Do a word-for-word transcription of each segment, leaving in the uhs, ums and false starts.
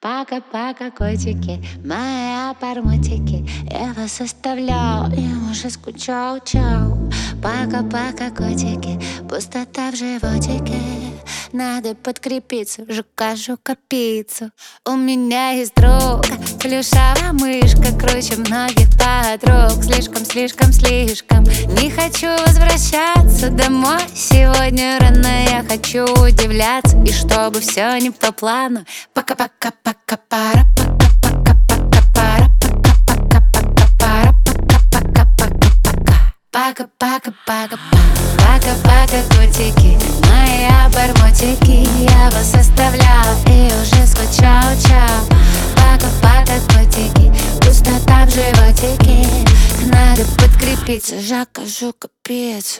Пока-пока, котики, мои обормотики. Я вас оставлял и уже скучал, чау. Пока-пока, котики, пустота в животике. Надо подкрепиться, жука-жука пиццу. У меня есть друг, плюшевая мышка, круче многих подруг. Слишком-слишком-слишком не хочу возвращаться домой. Сегодня рано я хочу удивляться, и чтобы все не по плану. Пока-пока-пока-пара, пока-пока-пока-пара, пока-пока-пока-пара, пока-пока-пока-пока. Пока-пока-пока, пока-пока, котики, мои обормотики. Я вас оставлял и уже скучал, чау. Пока-пока, котики, пустота в животике. Надо подкрепиться, жака-жука пиццу.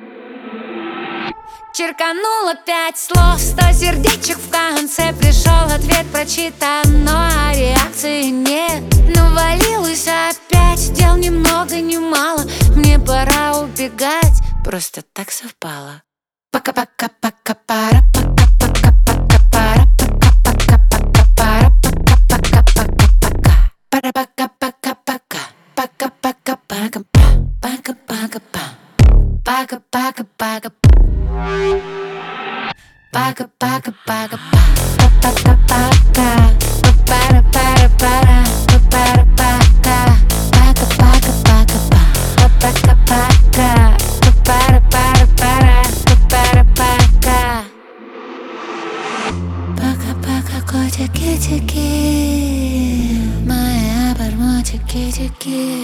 Черканула пять слов, сто сердечек в конце. Пришел ответ прочитан, но реакции нет. Навалилась опять, дел ни много ни мало. Мне пора убегать, просто так совпало. Пока-пока-пока-пара, пока-пока-пока-пара, пока-пока-пока-пара, пока-пока-пока-пока. Пара-пока-пока-пока, пока-пока-пока, пока-пока-пока, пока-пока-пока. Пока-пока-пока-пока, пока-пока-пока, пара-пара-пара, пара-пока, пока-пока-пока, пока-пока-пока, пара-пара-пара, пара-пока. Пока-пока, котики-тики, мои обормотики-тики.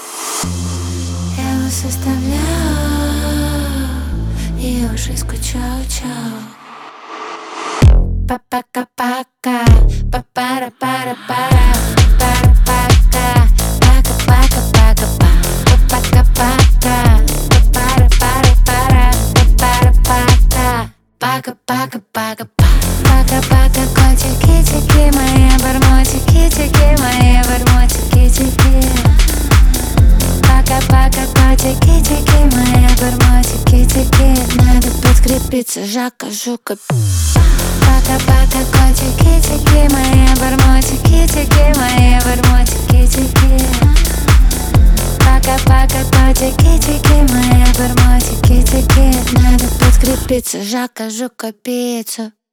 Я вас оставляю и уже скучал, чау. Па-пока-пока, па-пара-пара-пара, пара-пока, пока-пока-пока-па, па-пока-пока, па-пара-пара-пара, па-пара-пока, пока-пока-пока-па. Пока-пока, котики-тики, мои обормотики-тики, мои обормотики-тики. Пока-пока, котики-тики, мои обормотики-тики. Надо подкрепиться, жака-жука. Пока-пока, котики-тики, мои обормотики-тики, мои обормотики-тики. Пока-пока, котики-тики, мои обормотики-тики. Надо подкрепиться, жака-жука пиццу.